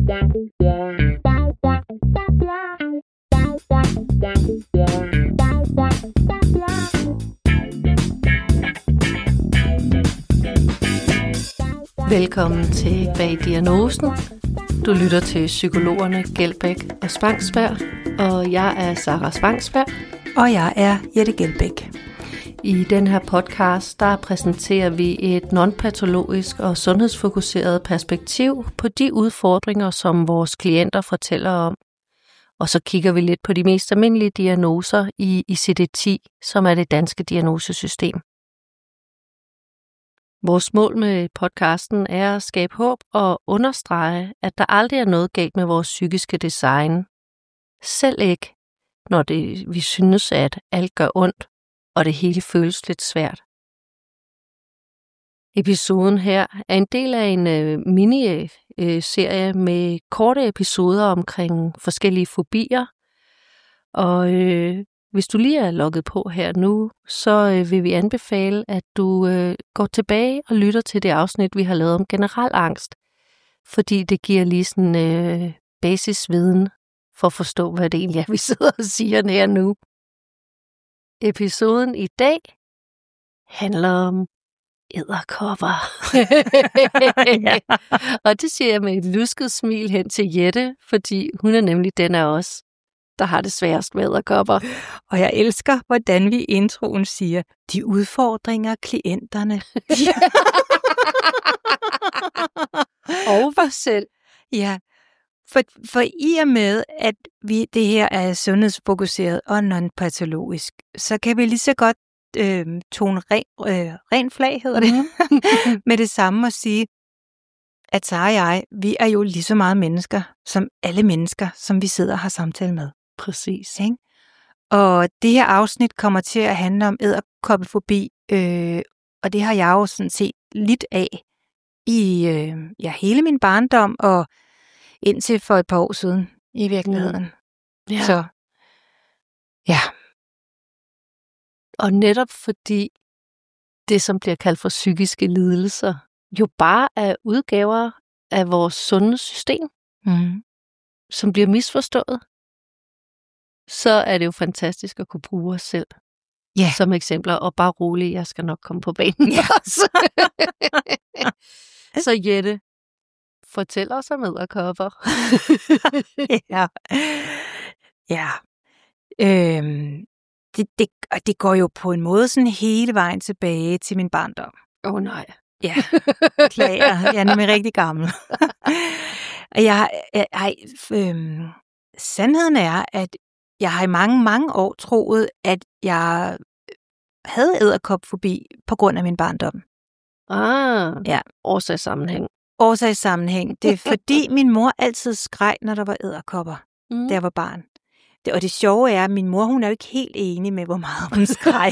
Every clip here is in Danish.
Velkommen til Bag Diagnosen. Du lytter til psykologerne Gelbæk og Spangsberg, og jeg er Sara Spangsberg. Og jeg er Jette Gelbæk. I den her podcast, der præsenterer vi et non-patologisk og sundhedsfokuseret perspektiv på de udfordringer, som vores klienter fortæller om. Og så kigger vi lidt på de mest almindelige diagnoser i ICD-10, som er det danske diagnosesystem. Vores mål med podcasten er at skabe håb og understrege, at der aldrig er noget galt med vores psykiske design. Selv ikke, når vi synes, at alt gør ondt, og det hele føles lidt svært. Episoden her er en del af en mini-serie med korte episoder omkring forskellige fobier. Og hvis du lige er logget på her nu, så vil vi anbefale, at du går tilbage og lytter til det afsnit, vi har lavet om generel angst. Fordi det giver lige sådan basisviden for at forstå, hvad det egentlig er, vi sidder og siger her nu. Episoden i dag handler om edderkopper. Ja. Og det siger jeg med et lusket smil hen til Jette, fordi hun er nemlig den af os, der har det sværest med edderkopper. Og jeg elsker, hvordan vi i introen siger, de udfordringer klienterne. Og for selv. Ja, for i og med, at det her er sundhedsfokuseret og non-patologisk, så kan vi lige så godt tone ren flag, hedder det, med det samme at sige, at Sara og jeg, vi er jo lige så meget mennesker, som alle mennesker, som vi sidder og har samtale med. Præcis. Ikke? Og det her afsnit kommer til at handle om edderkoppefobi, og det har jeg jo sådan set lidt af i hele min barndom, og indtil for et par år siden i virkeligheden. Ja. Så, ja. Og netop fordi det, som bliver kaldt for psykiske lidelser, jo bare er udgaver af vores sundhedssystem, som bliver misforstået, så er det jo fantastisk at kunne bruge os selv som eksempler. Og bare roligt, jeg skal nok komme på banen også. Så Jette, fortæl os om edderkopper. Ja. Det går jo på en måde sådan hele vejen tilbage til min barndom. Nej. Ja, beklager. Jeg er nemlig rigtig gammel. Sandheden er, at jeg har i mange, mange år troet, at jeg havde edderkopfobi på grund af min barndom. Ja. Årsagssammenhæng. Årsagssammenhæng. Det er fordi min mor altid skreg, når der var edderkopper, da jeg var barn. Og det sjove er, at min mor, hun er jo ikke helt enig med, hvor meget hun skreg.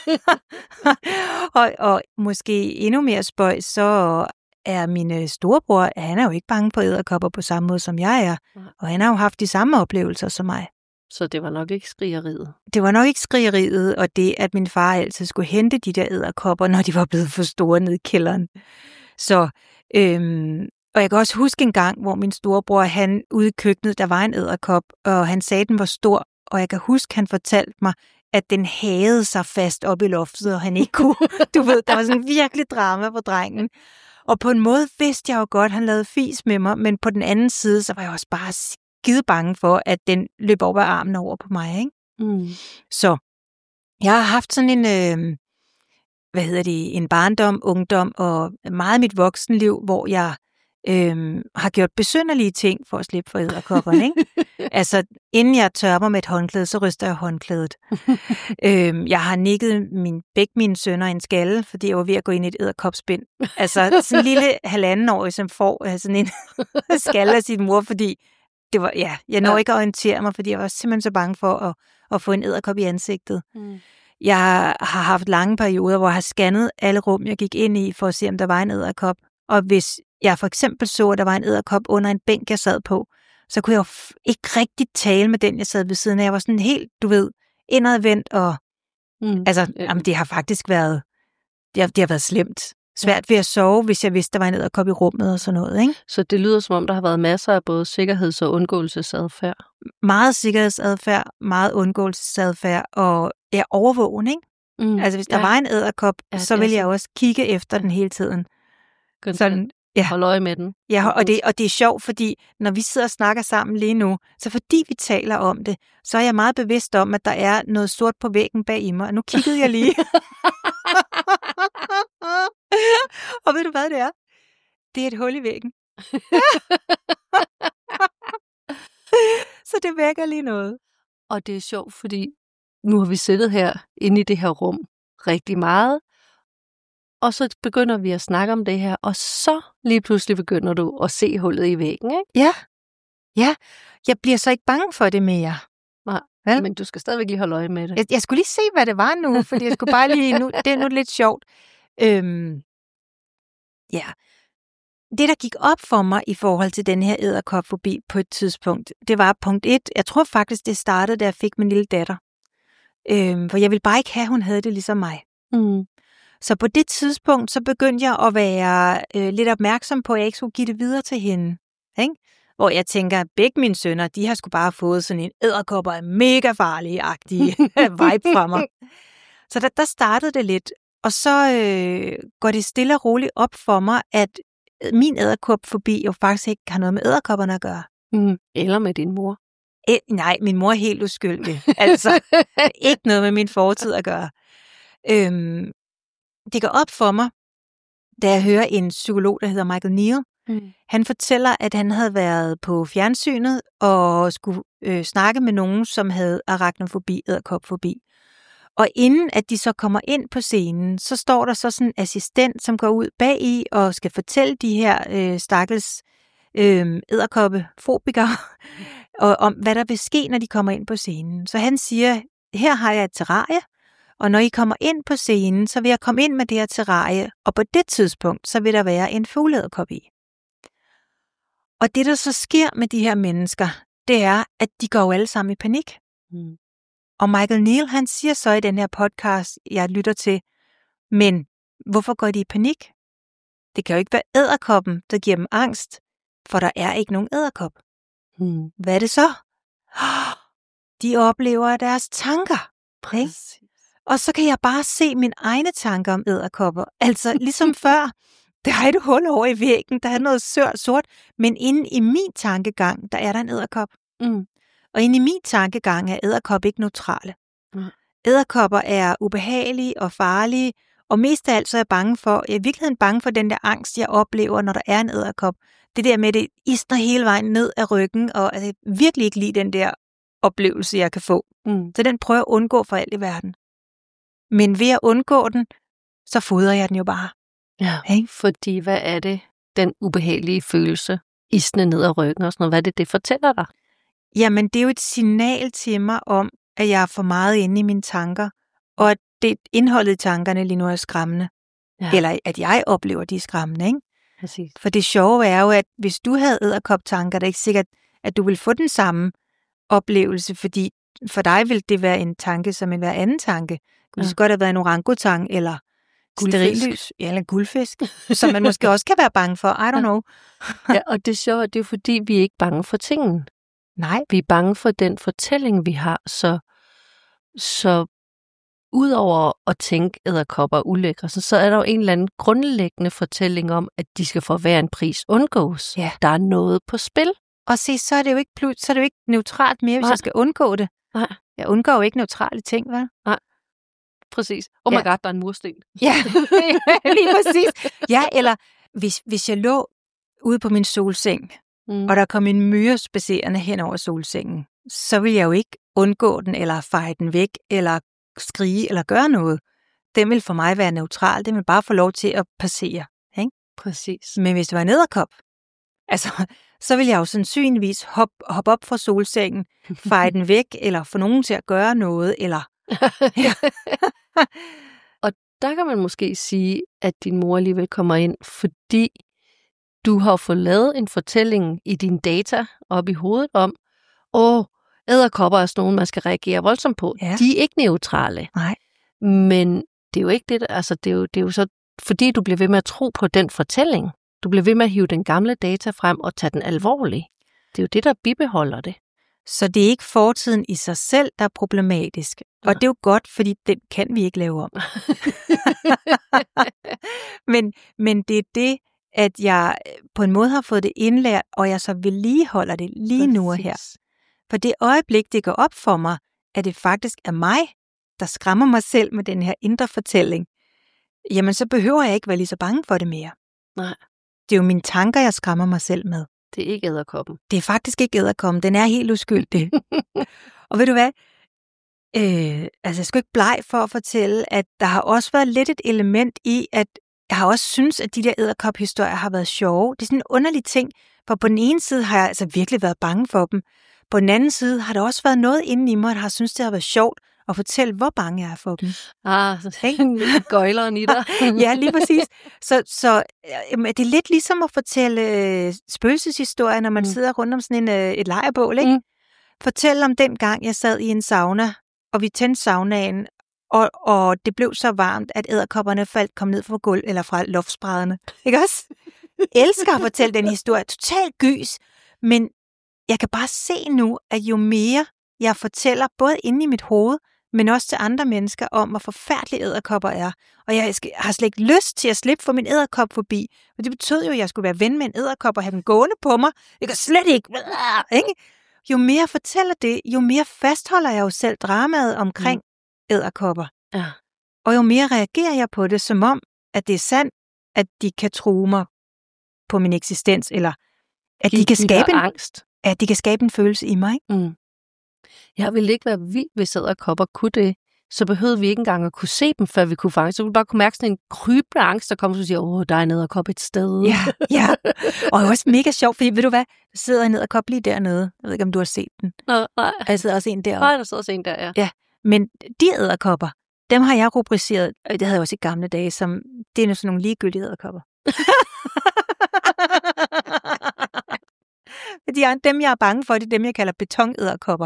og måske endnu mere spøjs, så er min storebror, han er jo ikke bange for edderkopper på samme måde, som jeg er. Og han har jo haft de samme oplevelser som mig. Så det var nok ikke skrigeriet? Det var nok ikke skrigeriet, og det, at min far altid skulle hente de der edderkopper, når de var blevet for store nede i kælderen. Så, og jeg kan også huske en gang, hvor min storebror, han ude i køkkenet, der var en edderkop, og han sagde, at den var stor, og jeg kan huske, han fortalte mig, at den hagede sig fast op i loftet, og han ikke kunne. Du ved, der var sådan virkelig drama på drengen. Og på en måde vidste jeg jo godt, at han lavede fis med mig, men på den anden side, så var jeg også bare skide bange for, at den løb over armen over på mig, ikke? Så jeg har haft sådan en, en barndom, ungdom og meget af mit voksenliv, hvor jeg har gjort besynderlige ting for at slippe for edderkopperne, ikke? Altså, inden jeg tørrer med et håndklæde, så ryster jeg håndklædet. Jeg har nikket begge mine sønner i en skalle, fordi jeg var ved at gå ind i et edderkopspind. Altså, sådan en lille 1,5-årig, som får sådan en skalle af sin mor, fordi det var, jeg når ikke at orientere mig, fordi jeg var simpelthen så bange for at få en edderkop i ansigtet. Jeg har haft lange perioder, hvor jeg har scannet alle rum, jeg gik ind i, for at se, om der var en edderkop. Og hvis jeg for eksempel så, at der var en edderkop under en bænk, jeg sad på, så kunne jeg jo ikke rigtig tale med den, jeg sad ved siden af. Jeg var sådan helt, indadvendt, og altså, jamen, det har faktisk været, det har været slemt. svært ved at sove, hvis jeg vidste, der var en edderkop i rummet og sådan noget, ikke? Så det lyder som om, der har været masser af både sikkerheds- og undgåelsesadfærd. Meget sikkerhedsadfærd, meget undgåelsesadfærd og overvågen, ikke? Altså hvis der var en edderkop, så ville jeg også kigge efter den hele tiden. Sådan, hold øje med den. Ja, og det er sjovt, fordi når vi sidder og snakker sammen lige nu, så fordi vi taler om det, så er jeg meget bevidst om, at der er noget sort på væggen bag i mig. Og nu kiggede jeg lige. Og ved du hvad det er? Det er et hul i væggen. Så det vækker lige noget. Og det er sjovt, fordi nu har vi siddet her inde i det her rum rigtig meget, og så begynder vi at snakke om det her, og så lige pludselig begynder du at se hullet i væggen, ikke? Ja. Jeg bliver så ikke bange for det mere. Nej, vel? Men du skal stadigvæk lige holde øje med det. Jeg skulle lige se, hvad det var nu, fordi jeg skulle bare lige... det er nu lidt sjovt. Ja. Det, der gik op for mig i forhold til den her edderkopfobi på et tidspunkt, det var punkt 1. Jeg tror faktisk, det startede, da jeg fik min lille datter. For jeg ville bare ikke have, at hun havde det ligesom mig. Så på det tidspunkt, så begyndte jeg at være lidt opmærksom på, at jeg ikke skulle give det videre til hende. Ikke? Hvor jeg tænker, at begge mine sønner, de har sgu bare fået sådan en edderkopper mega farlige-agtige vibe fra mig. Så der startede det lidt. Og så går det stille og roligt op for mig, at min edderkopfobi jo faktisk ikke har noget med edderkopperne at gøre. Eller med din mor. Nej, min mor er helt uskyldig. Altså, ikke noget med min fortid at gøre. Det går op for mig, da jeg hører en psykolog, der hedder Michael Neal. Han fortæller, at han havde været på fjernsynet og skulle snakke med nogen, som havde arachnofobi, edderkopfobi. Og inden at de så kommer ind på scenen, så står der så sådan en assistent, som går ud bagi og skal fortælle de her stakkels edderkoppefobikere om, hvad der vil ske, når de kommer ind på scenen. Så han siger, her har jeg et terrarie, og når I kommer ind på scenen, så vil jeg komme ind med det her terrarie, og på det tidspunkt, så vil der være en fugleedderkop i. Og det, der så sker med de her mennesker, det er, at de går jo alle sammen i panik. Og Michael Neal, han siger så i den her podcast, jeg lytter til, men hvorfor går de i panik? Det kan jo ikke være edderkoppen, der giver dem angst, for der er ikke nogen edderkop. Hvad er det så? De oplever deres tanker. Præcis. Og så kan jeg bare se mine egne tanker om edderkopper. Altså ligesom før, der er et hul over i væggen, der er noget sort, men inde i min tankegang, der er der en edderkop. Og inde i min tankegang er edderkop ikke neutrale. Edderkopper er ubehagelige og farlige, og mest af alt så er jeg i virkeligheden bange for den der angst, jeg oplever, når der er en edderkop. Det der med, det isner hele vejen ned ad ryggen, og jeg virkelig ikke lide den der oplevelse, jeg kan få. Så den prøver jeg at undgå for alt i verden. Men ved at undgå den, så fodrer jeg den jo bare. Ja, fordi hvad er det, den ubehagelige følelse, isne ned ad ryggen og sådan noget, hvad er det fortæller dig? Jamen, det er jo et signal til mig om, at jeg er for meget inde i mine tanker, og at det indholdet i tankerne lige nu er skræmmende. Ja. Eller at jeg oplever, de er skræmmende, ikke? Præcis. For det sjove er jo, at hvis du havde edderkoptanker, det er ikke sikkert, at du vil få den samme oplevelse, fordi for dig vil det være en tanke som en hver anden tanke. Det kunne godt have været en orangutang, eller sterillys, eller guldfisk, som man måske også kan være bange for. I don't know. Ja, og det er sjovt, det er fordi, vi er ikke bange for tingene. Nej. Vi er bange for den fortælling, vi har, så udover at tænke edderkopper er ulækre, så er der jo en eller anden grundlæggende fortælling om, at de skal for hver en pris undgås. Ja. Der er noget på spil. Og se, så er det jo ikke neutralt mere, hvis jeg skal undgå det. Nej. Jeg undgår jo ikke neutrale ting, vel? Nej. Præcis. Oh my god, der er en mursten. Ja, lige præcis. Ja, eller hvis jeg lå ude på min solseng, og der kom en myre spacerende hen over solsengen, så vil jeg jo ikke undgå den, eller feje den væk, eller skrige, eller gøre noget. Den vil for mig være neutral. Den vil bare få lov til at passere. Ikke? Præcis. Men hvis det var en edderkop, altså, så vil jeg jo sandsynligvis hoppe op fra solsengen, feje den væk, eller få nogen til at gøre noget, eller... Ja. Og der kan man måske sige, at din mor alligevel kommer ind, fordi du har fået lavet en fortælling i dine data op i hovedet om, edderkopper er sådan nogen, man skal reagere voldsomt på. Ja. De er ikke neutrale. Nej. Men det er jo ikke det, altså det er jo så fordi du bliver ved med at tro på den fortælling. Du bliver ved med at hive den gamle data frem og tage den alvorligt. Det er jo det, der bibeholder det. Så det er ikke fortiden i sig selv, der er problematisk. Og det er jo godt, fordi den kan vi ikke lave om. men det er det, at jeg på en måde har fået det indlært, og jeg så vedligeholder det lige nu og her. For det øjeblik, det går op for mig, at det faktisk er mig, der skræmmer mig selv med den her indre fortælling, jamen så behøver jeg ikke være lige så bange for det mere. Nej. Det er jo mine tanker, jeg skræmmer mig selv med. Det er ikke edderkoppen. Det er faktisk ikke edderkoppen. Den er helt uskyldig. Og ved du hvad? Jeg skal ikke bleg for at fortælle, at der har også været lidt et element i, at jeg har også synes, at de der edderkop-historier har været sjove. Det er sådan en underlig ting, for på den ene side har jeg altså virkelig været bange for dem. På den anden side har der også været noget inde i mig, der har synes, det har været sjovt at fortælle, hvor bange jeg er for dem. Gøjleren i dig. Ja, lige præcis. Så det er lidt ligesom at fortælle spøgelseshistorier, når man sidder rundt om sådan et lejrbål, ikke? Fortæl om den gang, jeg sad i en sauna, og vi tændte saunaen, og det blev så varmt, at edderkopperne kom ned fra gulv eller fra loftsbrædderne. Ikke også? Jeg elsker at fortælle den historie. Totalt gys. Men jeg kan bare se nu, at jo mere jeg fortæller, både inde i mit hoved, men også til andre mennesker om, hvor forfærdelige edderkopper er. Og jeg har slet ikke lyst til at slippe for min edderkopfobi. Og det betød jo, at jeg skulle være ven med en edderkop og have den gående på mig. Jeg kan slet ikke. Ikke? Jo mere jeg fortæller det, jo mere fastholder jeg jo selv dramaet omkring edderkopper. Ja. Og jo mere reagerer jeg på det, som om, at det er sandt, at de kan true mig på min eksistens, eller at de kan skabe angst. At de kan skabe en følelse i mig. Mm. Jeg ville ikke være vild, hvis edderkopper kunne det. Så behøvede vi ikke engang at kunne se dem, før vi kunne fange. Så ville vi bare kunne mærke sådan en krybende angst, der kommer og siger, der er en edderkop et sted. Ja. Og det er også mega sjovt, fordi ved du hvad, der sidder en edderkop lige dernede. Jeg ved ikke, om du har set den. Nej. Der sidder også en deroppe. Nej, der sidder også en der, ja. Ja, men de edderkopper, dem har jeg rubriceret, og det havde jeg også i gamle dage, som det er sådan nogle ligegyldige edderkopper. Dem, jeg er bange for, det er dem, jeg kalder betonedderkopper.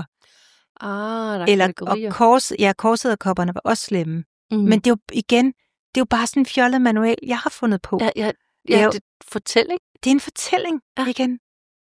Eller korsedderkopperne var også slemme. Men det er jo igen, det er jo bare sådan en fjollet manual, jeg har fundet på. Ja, det er en fortælling. Det er en fortælling, igen.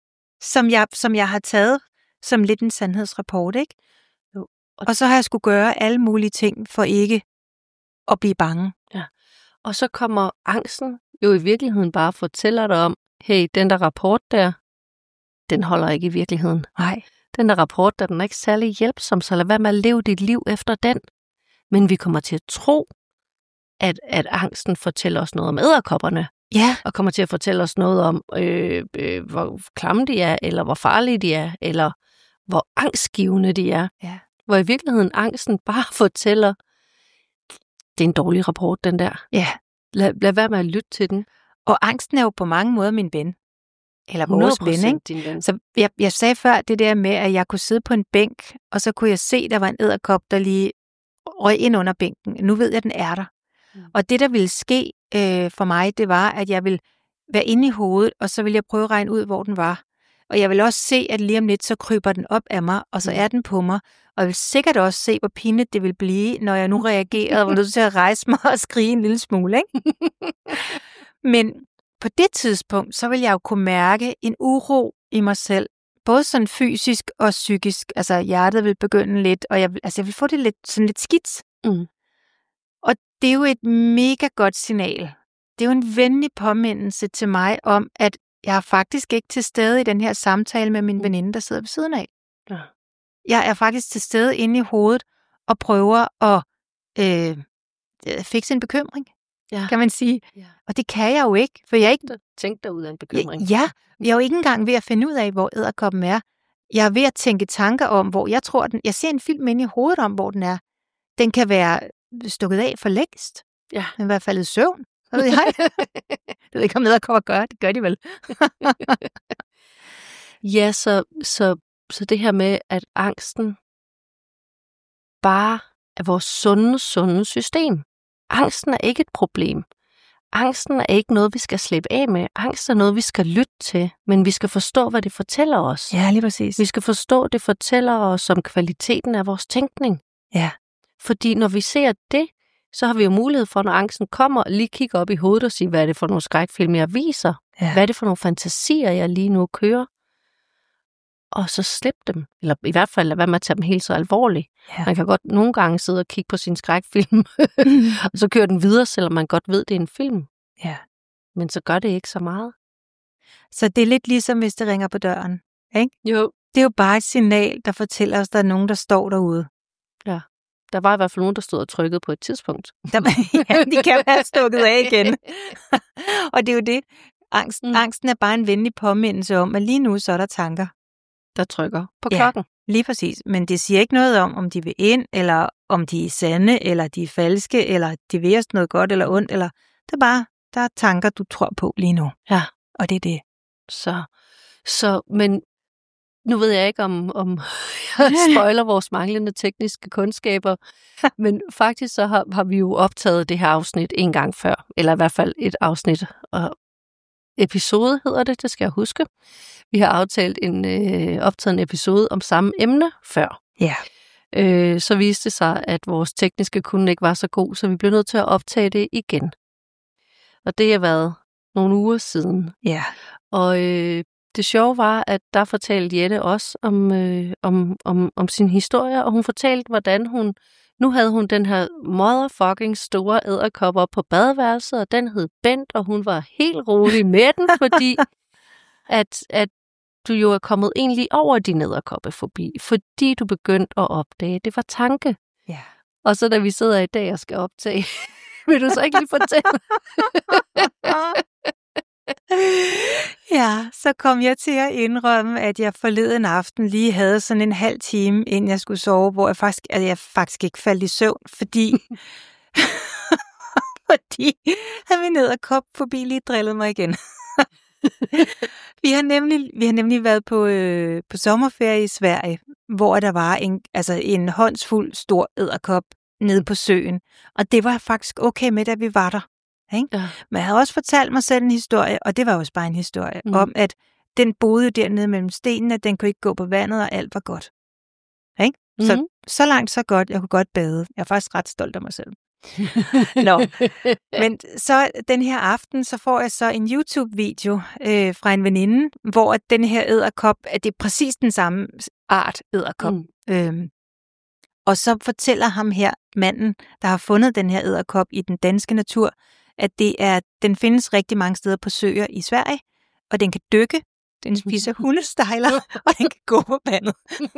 Som jeg har taget som lidt en sandhedsrapport, ikke? Jo. Og så har jeg skulle gøre alle mulige ting for ikke at blive bange. Ja. Og så kommer angsten jo i virkeligheden bare fortæller dig om, hey, den der rapport der, den holder ikke i virkeligheden. Nej. Den der rapport, der den er ikke særlig hjælpsom, så lad være med at leve dit liv efter den. Men vi kommer til at tro, at angsten fortæller os noget om edderkopperne. Ja. Og kommer til at fortælle os noget om, hvor klamme de er, eller hvor farlige de er, eller hvor angstgivende de er. Ja. Hvor i virkeligheden angsten bare fortæller, det er en dårlig rapport, den der. Ja. Lad være med at lytte til den. Og angsten er jo på mange måder min ven. Eller vores ven, ikke? Din ven. Så jeg sagde før det der med, at jeg kunne sidde på en bænk, og så kunne jeg se, at der var en edderkop, der lige røg ind under bænken. Nu ved jeg, at den er der. Og det, der ville ske for mig, det var, at jeg ville være inde i hovedet, og så ville jeg prøve at regne ud, hvor den var. Og jeg vil også se, at lige om lidt, så kryber den op af mig, og så er den på mig. Og jeg vil sikkert også se, hvor pinligt det vil blive, når jeg nu reagerede, og var nødt til at rejse mig og skrige en lille smule, ikke? Men på det tidspunkt, så vil jeg jo kunne mærke en uro i mig selv. Både sådan fysisk og psykisk. Altså hjertet vil begynde lidt, og jeg vil få det lidt skidt. Og det er jo et mega godt signal. Det er jo en venlig påmindelse til mig om, at jeg er faktisk ikke til stede i den her samtale med min veninde, der sidder ved siden af. Ja. Jeg er faktisk til stede inde i hovedet og prøver at fikse en bekymring, kan man sige. Ja. Og det kan jeg jo ikke, for jeg er ikke... Tænk dig ud af en bekymring. Ja, jeg er jo ikke engang ved at finde ud af, hvor edderkoppen er. Jeg er ved at tænke tanker om, hvor jeg tror, den... Jeg ser en film inde i hovedet om, hvor den er. Den kan være stukket af for længst. Ja. Den kan være faldet i søvn. Jeg ved ikke, om edderkopper gør. Det gør de vel. Ja, så det her med, at angsten bare er vores sunde system. Angsten er ikke et problem. Angsten er ikke noget, vi skal slippe af med. Angst er noget, vi skal lytte til, men vi skal forstå, hvad det fortæller os. Ja, lige præcis. Vi skal forstå, det fortæller os om kvaliteten af vores tænkning. Ja. Fordi når vi ser det, så har vi jo mulighed for, når angsten kommer, lige kigge op i hovedet og sige, hvad er det for nogle skrækfilm, jeg viser? Ja. Hvad er det for nogle fantasier, jeg lige nu kører? Og så slip dem. Eller i hvert fald lade være med at tage dem helt så alvorligt. Ja. Man kan godt nogle gange sidde og kigge på sin skrækfilm, og så kører den videre, selvom man godt ved, det er en film. Ja. Men så gør det ikke så meget. Så det er lidt ligesom, hvis det ringer på døren, ikke? Jo. Det er jo bare et signal, der fortæller os, at der er nogen, der står derude. Ja. Der var i hvert fald nogen, der stod og trykkede på et tidspunkt. Ja, de kan være stukket af igen. Og det er jo det. Angsten er bare en venlig påmindelse om, at lige nu så er der tanker, der trykker på klokken. Ja, lige præcis. Men det siger ikke noget om de vil ind, eller om de er sande, eller de er falske, eller de vil os noget godt eller ondt. Eller det er bare, der er tanker, du tror på lige nu. Ja. Og det er det. Så men nu ved jeg ikke, om jeg spoiler vores manglende tekniske kundskaber, men faktisk så har vi jo optaget det her afsnit en gang før, eller i hvert fald et afsnit, og episode hedder det skal jeg huske. Vi har optaget en episode om samme emne før. Ja. Så viste det sig, at vores tekniske kunde ikke var så god, så vi blev nødt til at optage det igen. Og det har været nogle uger siden. Ja. Og det sjove var, at der fortalte Jette også om sin historie, og hun fortalte, hvordan nu havde hun den her motherfucking store edderkop op på badeværelset, og den hed Bent, og hun var helt rolig med den, fordi at du jo er kommet egentlig over din edderkoppefobi, fordi du begyndte at opdage, det var tanke. Ja. Og så da vi sidder i dag og skal optage, vil du så ikke lige fortælle? Ja, så kom jeg til at indrømme, at jeg forleden aften lige havde sådan en halv time, inden jeg skulle sove, hvor jeg faktisk ikke faldt i søvn, fordi han min edderkop forbi lige drillede mig igen. Vi har nemlig været på sommerferie i Sverige, hvor der var en håndsfuld stor edderkop nede på søen, og det var faktisk okay med, da vi var der. Ikke? Ja. Men jeg havde også fortalt mig selv en historie, og det var også bare en historie, om at den boede dernede mellem stenene, at den kunne ikke gå på vandet, og alt var godt. Ikke? Så langt, så godt. Jeg kunne godt bade. Jeg er faktisk ret stolt af mig selv. Nå. Men så den her aften, så får jeg så en YouTube-video fra en veninde, hvor den her edderkop, at det er præcis den samme art edderkop. Og så fortæller ham her, manden, der har fundet den her edderkop i den danske natur, at den findes rigtig mange steder på søer i Sverige, og den kan dykke, den spiser hundestejler, og den kan gå på vandet.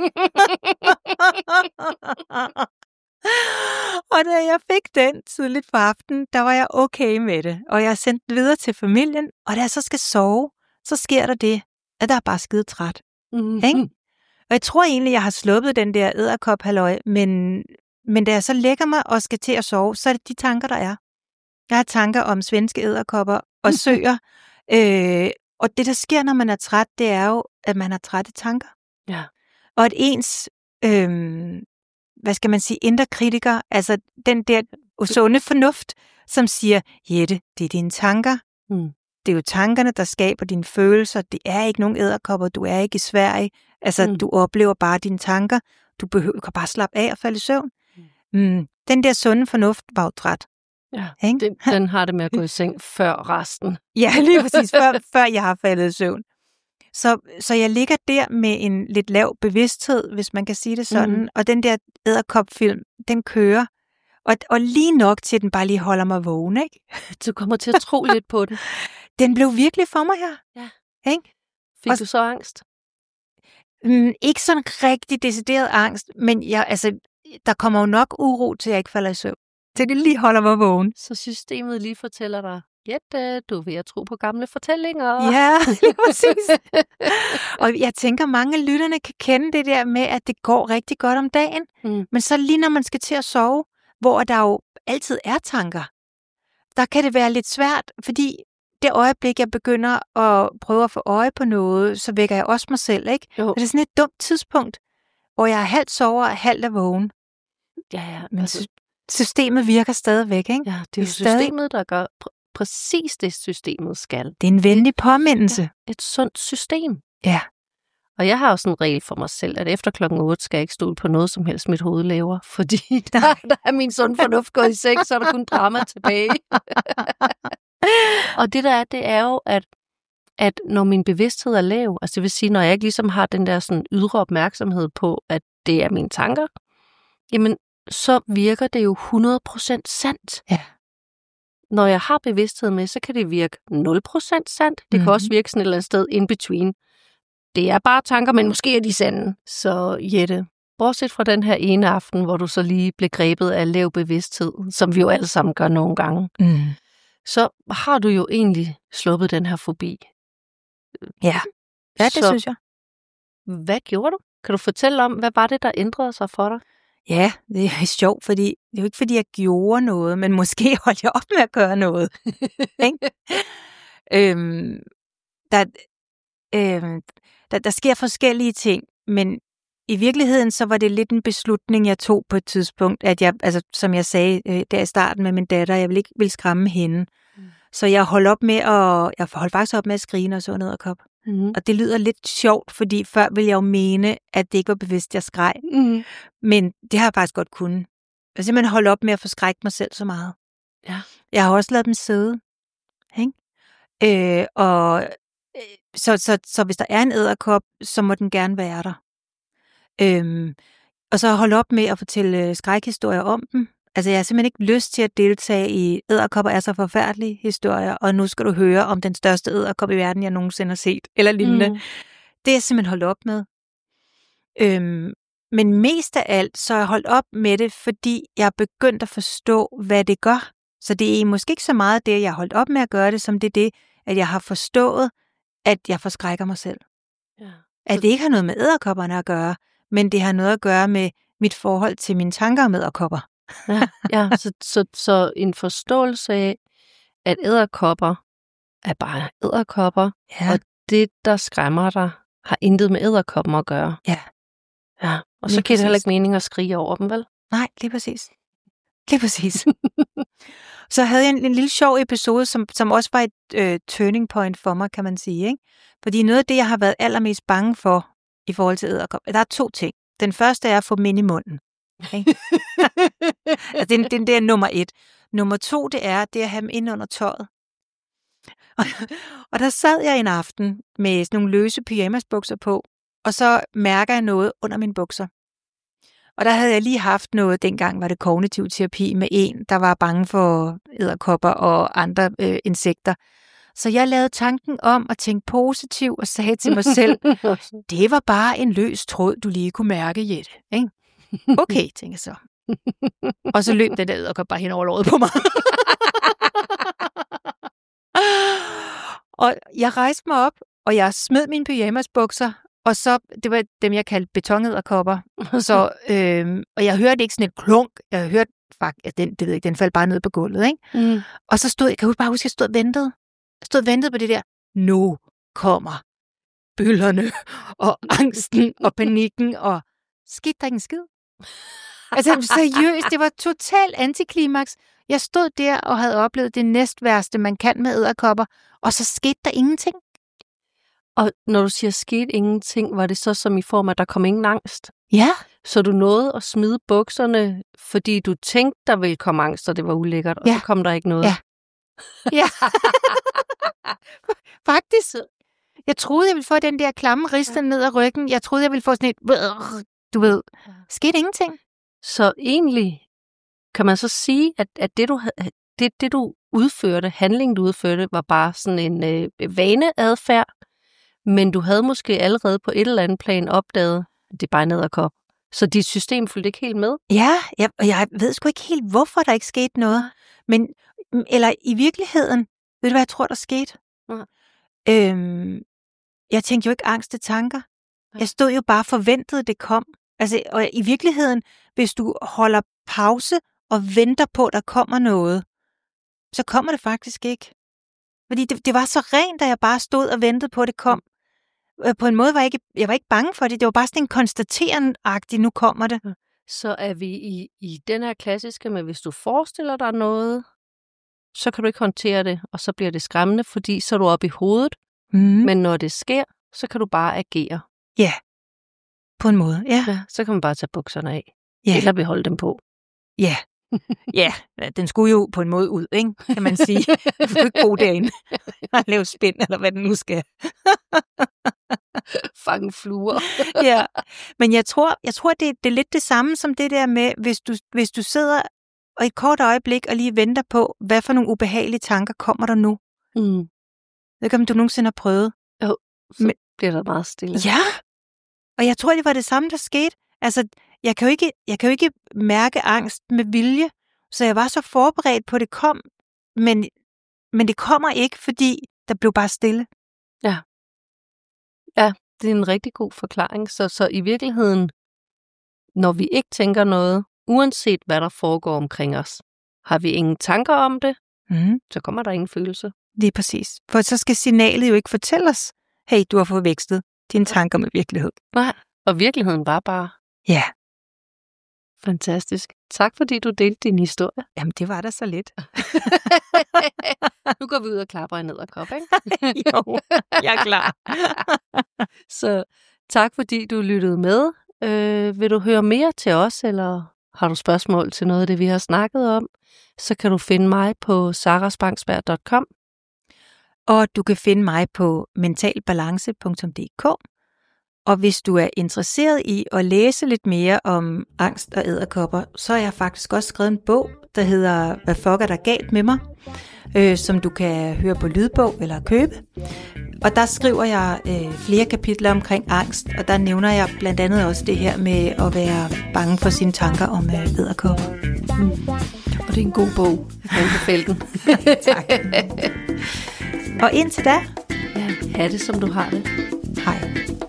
Og da jeg fik den tidligt på aftenen, der var jeg okay med det, og jeg sendte den videre til familien, og da jeg så skal sove, så sker der det, at der er bare skide træt. Ikke? Og jeg tror egentlig, jeg har sluppet den der edderkop-halløj, men da jeg så lægger mig og skal til at sove, så er det de tanker, der er. Jeg har tanker om svenske edderkopper og søer, og det, der sker, når man er træt, det er jo, at man har trætte tanker. Ja. Og at ens, hvad skal man sige, indre kritiker, altså den der sunde fornuft, som siger, Jette, det er dine tanker. Det er jo tankerne, der skaber dine følelser. Det er ikke nogen edderkopper, du er ikke i Sverige. Altså, du oplever bare dine tanker. Du kan bare slappe af og falde i søvn. Den der sunde fornuft var jo træt. Ja, den har det med at gå i seng før resten. Ja, lige præcis, før jeg har faldet i søvn. Så jeg ligger der med en lidt lav bevidsthed, hvis man kan sige det sådan, og den der edderkopfilm, den kører, og lige nok til, at den bare lige holder mig vågen, ikke? Du kommer til at tro lidt på den. Den blev virkelig for mig her. Ja. Ikke? Fik du så angst? Ikke sådan rigtig decideret angst, men der kommer jo nok uro til, at jeg ikke falder i søvn. Til det lige holder mig vågen. Så systemet lige fortæller dig, Jette, du er ved at tro på gamle fortællinger. Ja, lige præcis. Og jeg tænker, mange af lytterne kan kende det der med, at det går rigtig godt om dagen. Men så lige når man skal til at sove, hvor der jo altid er tanker, der kan det være lidt svært, fordi det øjeblik, jeg begynder at prøve at få øje på noget, så vækker jeg også mig selv, ikke? Og det er sådan et dumt tidspunkt, hvor jeg er halvt sover og halvt er vågen. Ja. Men systemet virker stadigvæk, ikke? Ja, det er jo systemet, der gør præcis det, systemet skal. Det er en venlig påmindelse. Ja, et sundt system. Ja. Og jeg har også en regel for mig selv, at efter klokken 8 skal jeg ikke stole på noget som helst, mit hoved laver, fordi der er min sund fornuft gået i seng, så er der kun drama tilbage. Og det der er, det er jo, at når min bevidsthed er lav, altså det vil sige, når jeg ikke ligesom har den der sådan ydre opmærksomhed på, at det er mine tanker, jamen så virker det jo 100% sandt. Ja. Når jeg har bevidsthed med, så kan det virke 0% sandt. Det kan også virke sådan et eller andet sted in between. Det er bare tanker, men måske er de sande. Så Jette, bortset fra den her ene aften, hvor du så lige blev grebet af lav bevidsthed, som vi jo alle sammen gør nogle gange, så har du jo egentlig sluppet den her fobi. Ja, det så, synes jeg. Hvad gjorde du? Kan du fortælle om, hvad var det, der ændrede sig for dig? Ja, det er sjovt, fordi det er jo ikke, fordi jeg gjorde noget, men måske holdt jeg op med at gøre noget. Der sker forskellige ting, men i virkeligheden så var det lidt en beslutning, jeg tog på et tidspunkt, at jeg, altså som jeg sagde der i starten med min datter, jeg ville ikke skræmme hende. Så jeg holdt faktisk op med at skrige, når jeg så en edderkop. Og det lyder lidt sjovt, fordi før ville jeg jo mene, at det ikke var bevidst, jeg skreg. Men det har jeg faktisk godt kunnet. Jeg har simpelthen holdt op med at forskrække mig selv så meget. Ja. Jeg har også ladet dem sidde. Så hvis der er en edderkop, så må den gerne være der. Og så har jeg holdt op med at fortælle skrækhistorier om dem. Altså, jeg har simpelthen ikke lyst til at deltage i edderkopper er så forfærdelige historier, og nu skal du høre om den største edderkop i verden, jeg nogensinde har set, eller lignende. Det er jeg simpelthen holdt op med. Men mest af alt, så har jeg holdt op med det, fordi jeg er begyndt at forstå, hvad det gør. Så det er måske ikke så meget det, jeg har holdt op med at gøre det, som det er det, at jeg har forstået, at jeg forskrækker mig selv. Ja. At det ikke har noget med edderkopperne at gøre, men det har noget at gøre med mit forhold til mine tanker om edderkopper. Så en forståelse af, at edderkopper er bare edderkopper, og det, der skræmmer dig, har intet med edderkoppen at gøre. Ja. Og så giver det heller ikke mening at skrige over dem, vel? Nej, lige præcis. Så havde jeg en lille sjov episode, som også var et turning point for mig, kan man sige. Ikke? Fordi noget af det, jeg har været allermest bange for i forhold til edderkopper, der er 2 ting. Den første er at få dem ind i munden. Okay? Altså, det er nummer 1. Nummer 2, det er at have dem inde under tøjet. Og der sad jeg en aften med sådan nogle løse pyjamasbukser på, og så mærker jeg noget under mine bukser. Og der havde jeg lige haft noget, dengang var det kognitiv terapi med en, der var bange for edderkopper og andre insekter. Så jeg lavede tanken om at tænke positivt og sagde til mig selv, det var bare en løs tråd, du lige kunne mærke, Jette. Ikke? Okay, tænker jeg så. Og så løb den der edderkop bare hen over låret på mig. Og jeg rejste mig op, og jeg smed mine pyjamasbukser, og så, det var dem, jeg kaldte betonedderkopper. Så, og jeg hørte ikke sådan et klunk. Jeg hørte faktisk, den faldt bare ned på gulvet, ikke? Og så stod jeg, bare huske, jeg stod og ventede. Jeg stod og ventede på det der, nu kommer bøllerne, og angsten, og panikken, og skete der ikke en skid. Altså seriøst, det var totalt antiklimaks. Jeg stod der og havde oplevet det næstværste, man kan med edderkopper, og så skete der ingenting. Og når du siger skete ingenting, var det så som i form af, at der kom ingen angst? Ja. Så du nåede at smide bukserne, fordi du tænkte, der ville komme angst, og det var ulækkert, og så kom der ikke noget? Ja. Faktisk. Jeg troede, jeg ville få den der klamme riste ned ad ryggen. Jeg troede, jeg ville få sådan et... Du ved, skete ingenting. Så egentlig kan man så sige, at det du udførte, handlingen du udførte, var bare sådan en vaneadfærd, men du havde måske allerede på et eller andet plan opdaget, at det er bare en edderkop. Så dit system fulgte ikke helt med? Ja, jeg ved sgu ikke helt, hvorfor der ikke skete noget. Men, eller i virkeligheden, ved du hvad jeg tror, der skete? Jeg tænkte jo ikke angste tanker. Jeg stod jo bare forventet, det kom. Altså, og i virkeligheden, hvis du holder pause og venter på, at der kommer noget, så kommer det faktisk ikke. Fordi det var så rent, at jeg bare stod og ventede på, at det kom. På en måde var jeg var ikke bange for det. Det var bare sådan en konstaterende-agtig, nu kommer det. Så er vi i den her klassiske med, hvis du forestiller dig noget, så kan du ikke håndtere det, og så bliver det skræmmende, fordi så er du oppe i hovedet. Men når det sker, så kan du bare agere. Ja, på en måde, ja. Ja, så kan man bare tage bukserne af. Ja. Eller beholde dem på. Ja. Ja, den skulle jo på en måde ud, ikke? Kan man sige. Jeg får ikke bo derinde og lave spænd, eller hvad den nu skal. Fange fluer. Ja, men jeg tror det er lidt det samme som det der med, hvis du sidder og et kort øjeblik og lige venter på, hvad for nogle ubehagelige tanker kommer der nu. Mm. Jeg ved ikke, om du nogensinde har prøvet. Jo, så bliver der meget stille. Ja, og jeg tror, det var det samme, der skete. Altså, jeg kan jo ikke mærke angst med vilje, så jeg var så forberedt på, at det kom, men det kommer ikke, fordi der blev bare stille. Ja. Ja, det er en rigtig god forklaring. Så i virkeligheden, når vi ikke tænker noget, uanset hvad der foregår omkring os, har vi ingen tanker om det, så kommer der ingen følelse. Lige præcis. For så skal signalet jo ikke fortælle os, hey, du har forvekslet dine tanker med virkelighed. Nej, og virkeligheden var bare... Ja. Fantastisk. Tak fordi du delte din historie. Jamen, det var da så lidt. Nu går vi ud og klapper en edderkop, ikke? Jo, jeg er klar. Så tak fordi du lyttede med. Vil du høre mere til os, eller har du spørgsmål til noget af det, vi har snakket om, så kan du finde mig på sarasbangsberg.com. Og du kan finde mig på mentalbalance.dk. Og hvis du er interesseret i at læse lidt mere om angst og edderkopper, så har jeg faktisk også skrevet en bog, der hedder Hvad fuck er der galt med mig? Som du kan høre på lydbog eller købe. Og der skriver jeg flere kapitler omkring angst, og der nævner jeg blandt andet også det her med at være bange for sine tanker om edderkopper. Og det er en god bog. Anbefale den. Tak. Og indtil da, ja, ha' det som du har det. hej.